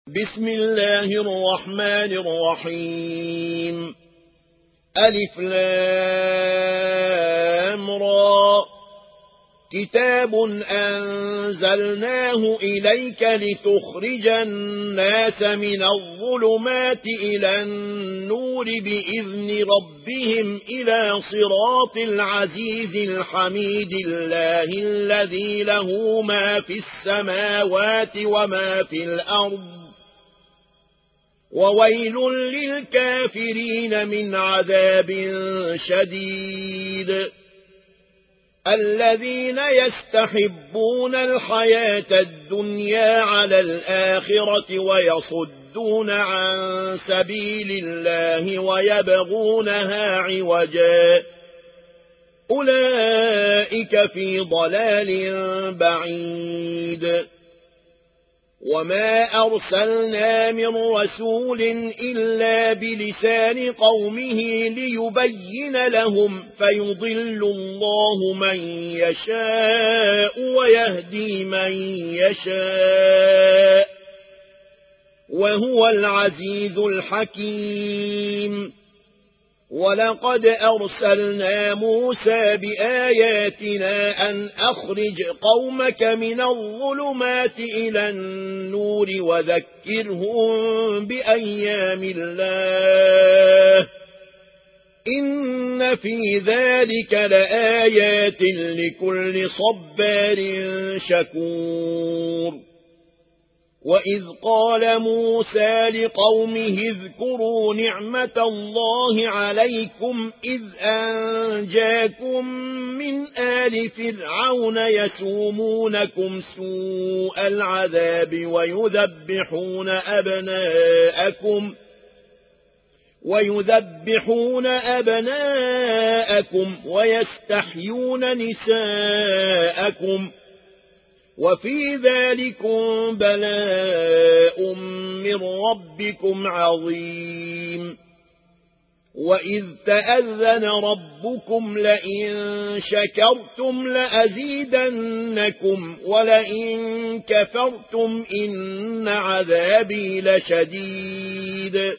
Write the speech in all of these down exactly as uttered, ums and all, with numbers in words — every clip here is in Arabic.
بسم الله الرحمن الرحيم. ألف لام را. كتاب أنزلناه إليك لتخرج الناس من الظلمات إلى النور بإذن ربهم إلى صراط العزيز الحميد الله الذي له ما في السماوات وما في الأرض وويل للكافرين من عذاب شديد. الذين يستحبون الحياة الدنيا على الآخرة ويصدون عن سبيل الله ويبغونها عوجا أولئك في ضلال بعيد. وما أرسلنا من رسول إلا بلسان قومه ليبين لهم فيضل الله من يشاء ويهدي من يشاء وهو العزيز الحكيم. ولقد أرسلنا موسى بآياتنا أن أخرج قومك من الظلمات إلى النور وذكرهم بأيام الله إن في ذلك لآيات لكل صبار شكور. وإذ قال موسى لقومه اذكروا نعمة الله عليكم إذ أنجاكم من آل فرعون يسومونكم سوء العذاب ويذبحون أبناءكم ويذبحون أبناءكم ويستحيون نساءكم وفي ذلكم بلاء من ربكم عظيم. وإذ تأذن ربكم لئن شكرتم لأزيدنكم ولئن كفرتم إن عذابي لشديد.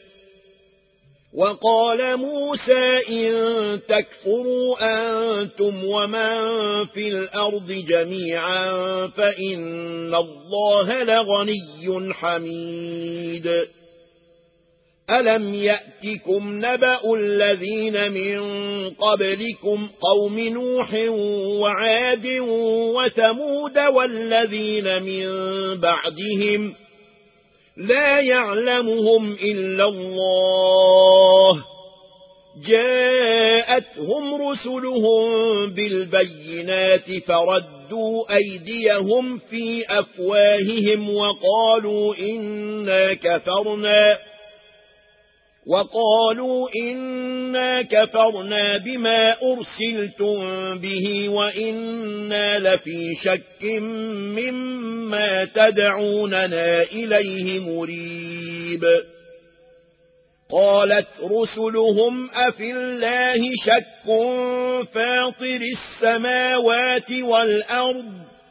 وقال موسى إن تكفروا أنتم ومن في الأرض جميعا فإن الله لغني حميد. ألم يأتكم نبأ الذين من قبلكم قوم نوح وعاد وثمود والذين من بعدهم لا يعلمهم إلا الله جاءتهم رسلهم بالبينات فردوا أيديهم في أفواههم وقالوا إنا كفرنا وقالوا إنا كفرنا بما أرسلتم به وإنا لفي شك مما تدعوننا إليه مريب. قالت رسلهم أفي الله شك فاطر السماوات والأرض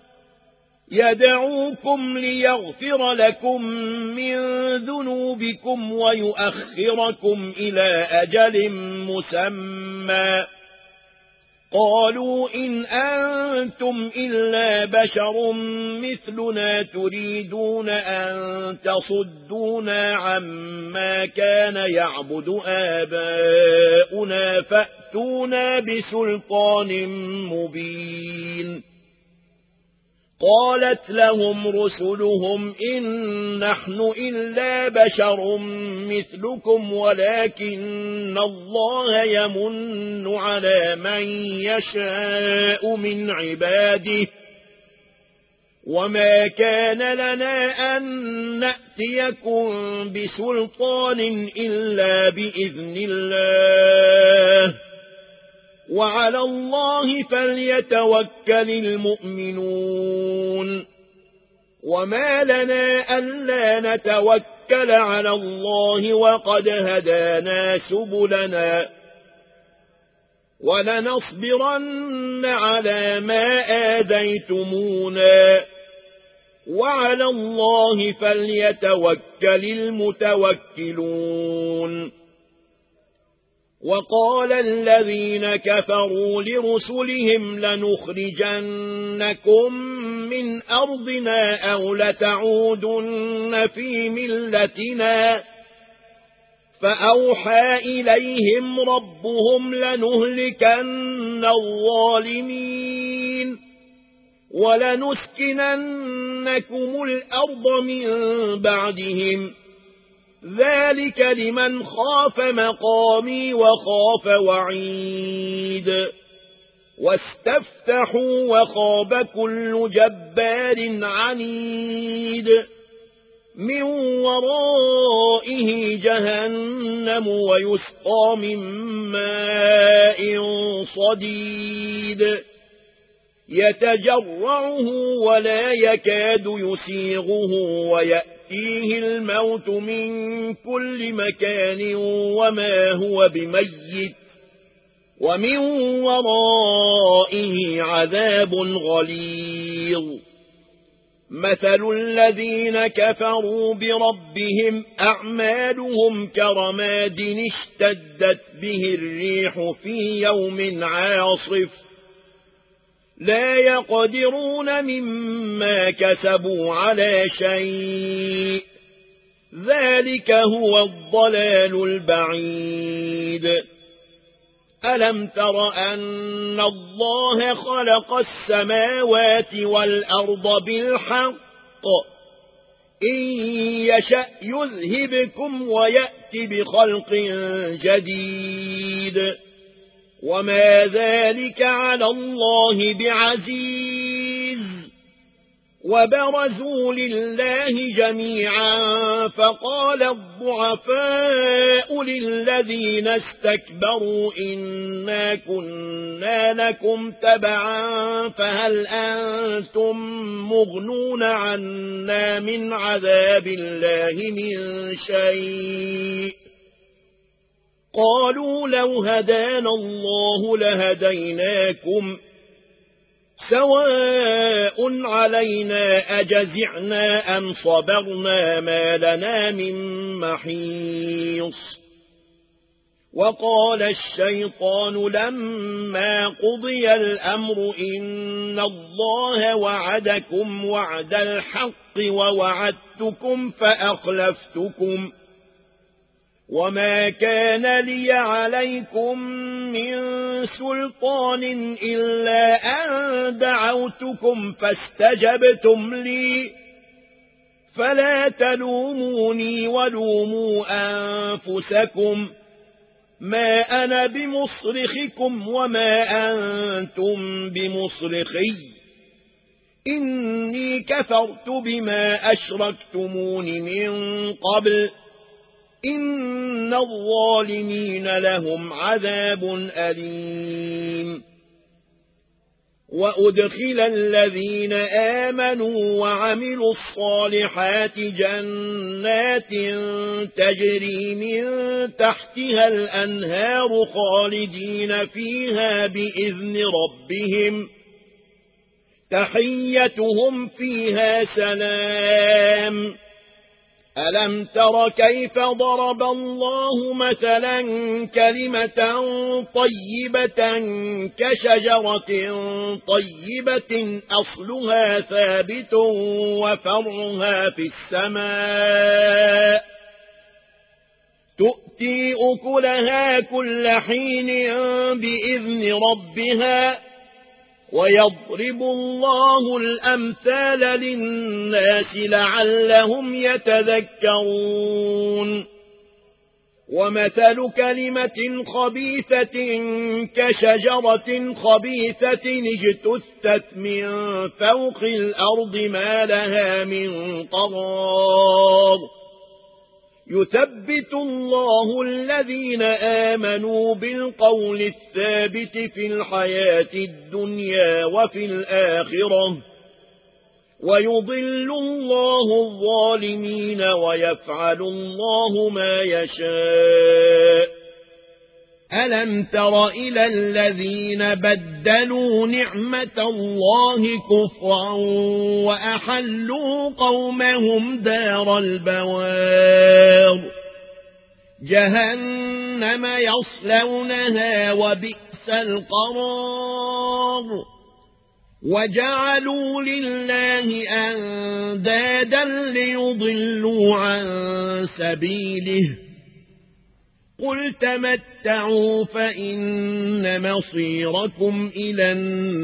يدعوكم ليغفر لكم من ذنوبكم ويؤخركم إلى أجل مسمى قالوا إن أنتم إلا بشر مثلنا تريدون أن تصدونا عما كان يعبد آباؤنا فأتونا بسلطان مبين. قالت لهم رسلهم إن نحن إلا بشر مثلكم ولكن الله يمن على من يشاء من عباده وما كان لنا أن نأتيكم بسلطان إلا بإذن الله وعلى الله فليتوكل المؤمنون. وما لنا ألا نتوكل على الله وقد هدانا سبلنا ولنصبرن على ما آذيتمونا وعلى الله فليتوكل المتوكلون. وقال الذين كفروا لرسلهم لنخرجنكم من أرضنا أو لتعودن في ملتنا فأوحى إليهم ربهم لنهلكن الظالمين ولنسكننكم الأرض من بعدهم ذلك لمن خاف مقامي وخاف وعيد. واستفتحوا وخاب كل جبار عنيد من ورائه جهنم ويسقى من ماء صديد يتجرعه ولا يكاد يسيغه ويأتيه الموت من كل مكان وما هو بميت ومن ورائه عذاب غليظ. مثل الذين كفروا بربهم أعمالهم كرماد اشتدت به الريح في يوم عاصف لا يقدرون مما كسبوا على شيء ذلك هو الضلال البعيد. ألم تر أن الله خلق السماوات والأرض بالحق إن يشأ يذهبكم ويأتي بخلق جديد وما ذلك على الله بعزيز. وبرزوا لله جميعا فقال الضعفاء للذين استكبروا إنا كنا لكم تبعا فهل أنتم مغنون عنا من عذاب الله من شيء قالوا لو هدانا الله لهديناكم سواء علينا أجزعنا أم صبرنا ما لنا من محيص. وقال الشيطان لما قضي الأمر إن الله وعدكم وعد الحق ووعدتكم فأخلفتكم وما كان لي عليكم من سلطان إلا أن دعوتكم فاستجبتم لي فلا تلوموني ولوموا أنفسكم ما أنا بمصرخكم وما أنتم بمصرخي إني كفرت بما أشركتمون من قبل إن الظالمين لهم عذاب أليم. وأدخل الذين آمنوا وعملوا الصالحات جنات تجري من تحتها الأنهار خالدين فيها بإذن ربهم تحيتهم فيها سلام. ألم تر كيف ضرب الله مثلا كلمة طيبة كشجرة طيبة أصلها ثابت وفرعها في السماء تؤتي أكلها كل حين بإذن ربها ويضرب الله الأمثال للناس لعلهم يتذكرون. ومثل كلمة خبيثة كشجرة خبيثة اجتثت من فوق الأرض ما لها من قرار يثبت الله الذين آمنوا بالقول الثابت في الحياة الدنيا وفي الآخرة ويضل الله الظالمين ويفعل الله ما يشاء. ألم تر إلى الذين بدلوا نعمة الله كفرا وأحلوا قومهم دار البوار جهنم يصلونها وبئس القرار وجعلوا لله أندادا ليضلوا عن سبيله قل تمتعوا فإن مصيركم إلى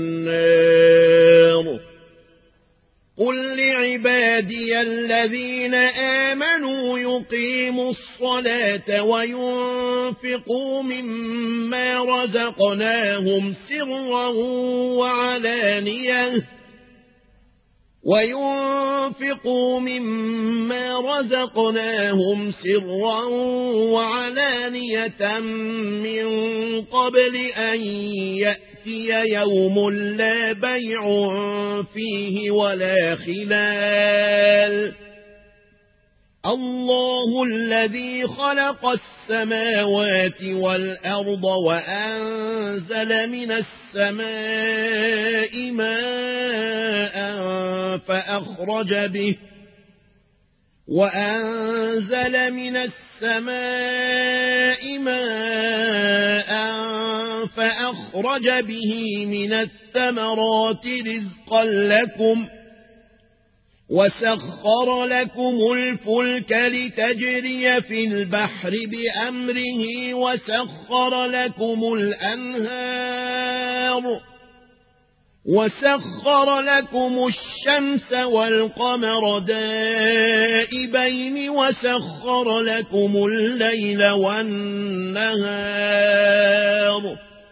النار قل لعبادي الذين آمنوا يقيموا الصلاة وينفقوا مما رزقناهم سرا وعلانية وينفقوا مما رزقناهم سرا وعلانية من قبل أن يأتي يوم لا بيع فيه ولا خلال الله الذي خلق السماوات والأرض وأنزل من السماء ماء فأخرج به وأنزل من السماء ماء فأخرج به من الثمرات رزقا لكم وسخر لكم الفلك لتجري في البحر بأمره وسخر لكم الأنهار وسخر لكم الشمس والقمر دائبين وسخر لكم الليل والنهار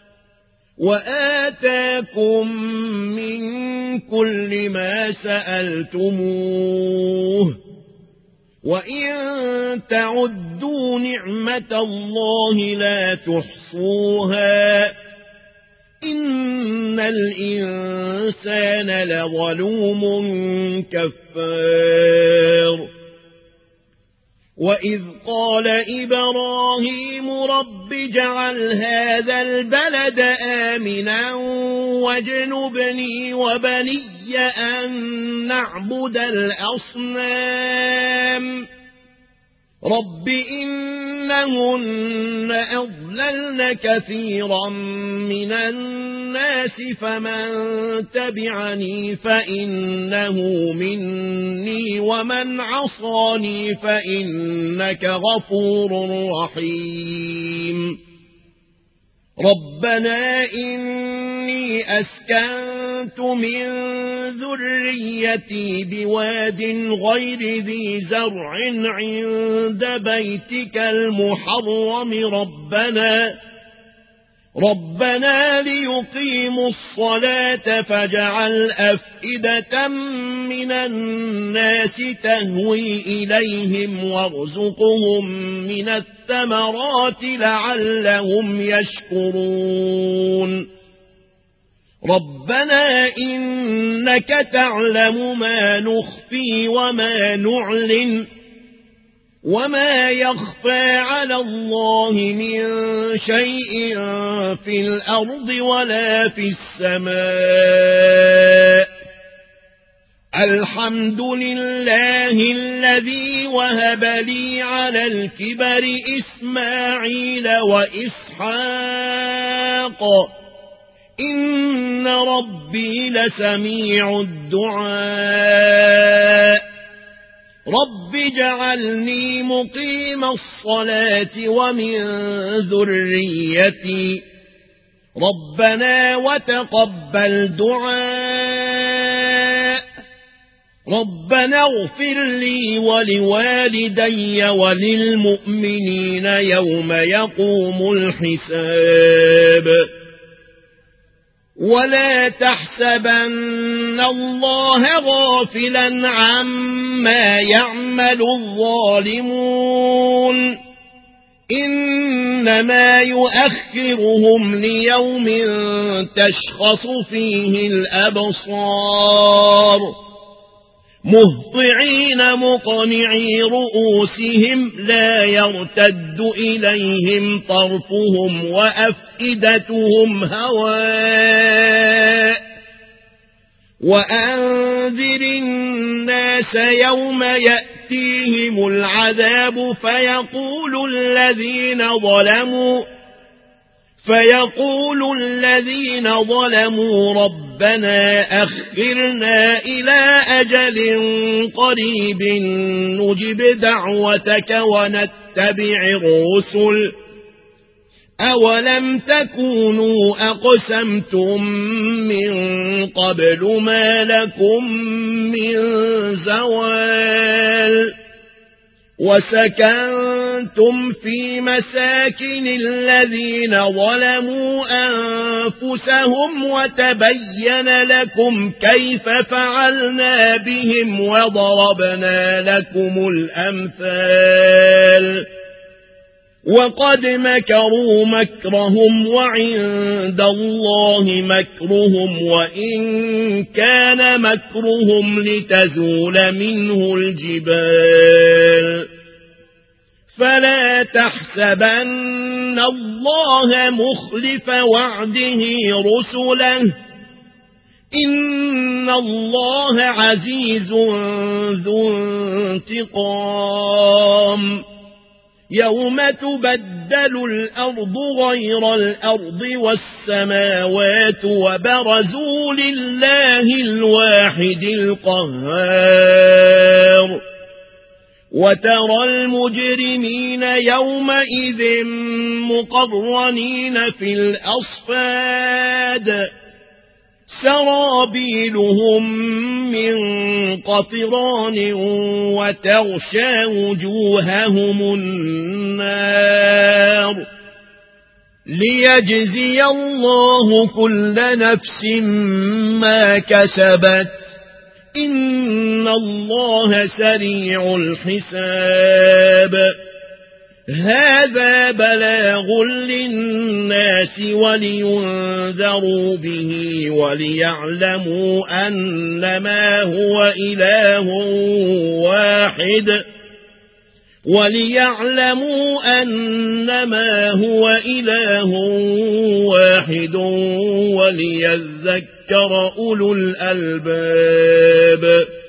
وآتاكم من كل ما سألتموه وإن تعدوا نعمة الله لا تحصوها إن الإنسان لظلوم كفار وإذ قال إبراهيم رب اجعل هذا البلد آمنا واجنبني وبني أن نعبد الأصنام رب إنهن أضللن كثيرا من الناس فمن تبعني فإنه مني ومن عصاني فإنك غفور رحيم ربنا إني أسكنت من ذريتي بواد غير ذي زرع عند بيتك المحرم ربنا ربنا ليقيموا الصلاة فاجعل أفئدة من الناس تهوي إليهم وارزقهم من الثمرات لعلهم يشكرون ربنا إنك تعلم ما نخفي وما نعلن وما يخفى على الله من شيء في الأرض ولا في السماء الحمد لله الذي وهب لي على الكبر إسماعيل وإسحاق إن ربي لسميع الدعاء رب اجعلني مقيم الصلاة ومن ذريتي ربنا وتقبل دعاء ربنا اغفر لي ولوالدي وللمؤمنين يوم يقوم الحساب ولا تحسبن الله غافلا عما يعمل الظالمون إنما يؤخرهم ليوم تشخص فيه الأبصار مهطعين مقنعي رؤوسهم لا يرتد إليهم طرفهم وأفئدتهم هواء وأنذر الناس يوم يأتيهم العذاب فيقول الذين ظلموا فيقول الذين ظلموا ربنا أخرنا إلى أجل قريب نجب دعوتك ونتبع الرسل أولم تكونوا أقسمتم من قبل ما لكم من زوال وسكنتم في مساكن الذين ظلموا أنفسهم وتبين لكم كيف فعلنا بهم وضربنا لكم الأمثال وقد مكروا مكرهم وعند الله مكرهم وإن كان مكرهم لتزول منه الجبال فلا تحسبن الله مخلف وعده رسله إن الله عزيز ذو انتقام يوم تبدل الأرض غير الأرض والسماوات وبرزوا لله الواحد القهار وترى المجرمين يومئذ مقرنين في الأصفاد سرابيلهم من قطران وتغشى وجوههم النار ليجزي الله كل نفس ما كسبت إن الله سريع الحساب هذا بلاغ للناس ولينذروا به وليعلموا أنما هو إله واحد وليعلموا أنما هو إله واحد وليذكر أولو الألباب